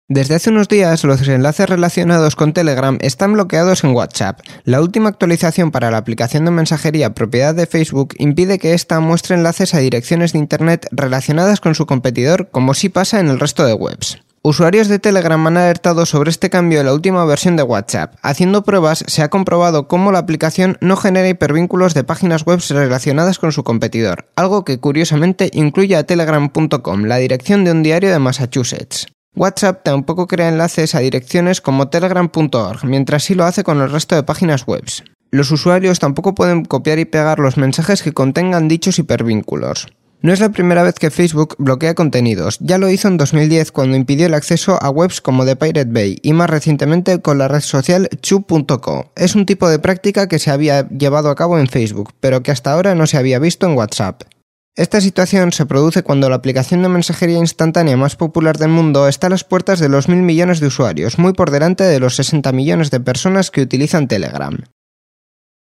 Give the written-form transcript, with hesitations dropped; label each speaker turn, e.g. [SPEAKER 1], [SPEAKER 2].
[SPEAKER 1] Desde hace unos días, los enlaces relacionados con Telegram están bloqueados en WhatsApp. La última actualización para la aplicación de mensajería propiedad de Facebook impide que ésta muestre enlaces a direcciones de Internet relacionadas con su competidor, como sí pasa en el resto de webs. Usuarios de Telegram han alertado sobre este cambio en la última versión de WhatsApp. Haciendo pruebas, se ha comprobado cómo la aplicación no genera hipervínculos de páginas web relacionadas con su competidor, algo que curiosamente incluye a telegram.com, la dirección de un diario de Massachusetts. WhatsApp tampoco crea enlaces a direcciones como telegram.org, mientras sí lo hace con el resto de páginas web. Los usuarios tampoco pueden copiar y pegar los mensajes que contengan dichos hipervínculos. No es la primera vez que Facebook bloquea contenidos, ya lo hizo en 2010 cuando impidió el acceso a webs como The Pirate Bay y más recientemente con la red social Chew.co. Es un tipo de práctica que se había llevado a cabo en Facebook, pero que hasta ahora no se había visto en WhatsApp. Esta situación se produce cuando la aplicación de mensajería instantánea más popular del mundo está a las puertas de los 1.000 millones de usuarios, muy por delante de los 60 millones de personas que utilizan Telegram.